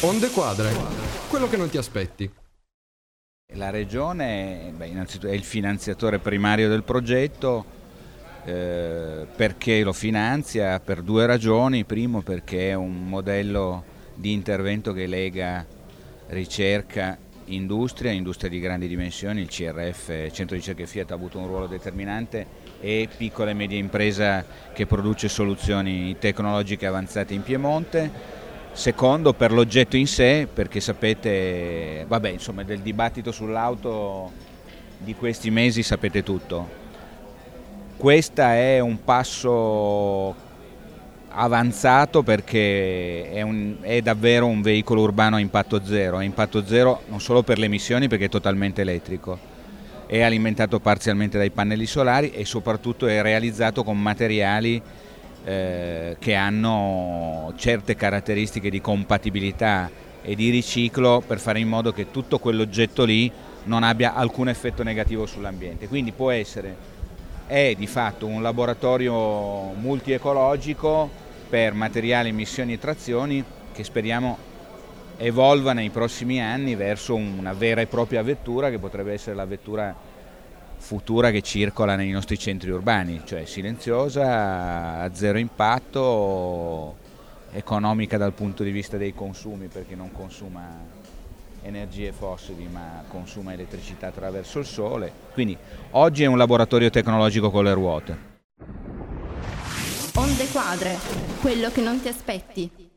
Onde Quadre, quello che non ti aspetti. La Regione innanzitutto è il finanziatore primario del progetto, perché lo finanzia per due ragioni. Primo, perché è un modello di intervento che lega ricerca, industria di grandi dimensioni. Il CRF, Centro di Ricerche Fiat, ha avuto un ruolo determinante, e piccola e media impresa che produce soluzioni tecnologiche avanzate in Piemonte. Secondo, per l'oggetto in sé, perché sapete, del dibattito sull'auto di questi mesi sapete tutto. Questa è un passo avanzato perché è davvero un veicolo urbano a impatto zero non solo per le emissioni, perché è totalmente elettrico, è alimentato parzialmente dai pannelli solari e soprattutto è realizzato con materiali che hanno certe caratteristiche di compatibilità e di riciclo, per fare in modo che tutto quell'oggetto lì non abbia alcun effetto negativo sull'ambiente. Quindi è di fatto un laboratorio multiecologico per materiali, emissioni e trazioni, che speriamo evolva nei prossimi anni verso una vera e propria vettura, che potrebbe essere la vettura futura che circola nei nostri centri urbani, cioè silenziosa, a zero impatto, economica dal punto di vista dei consumi, perché non consuma energie fossili ma consuma elettricità attraverso il sole. Quindi oggi è un laboratorio tecnologico con le ruote. Onde Quadre, quello che non ti aspetti.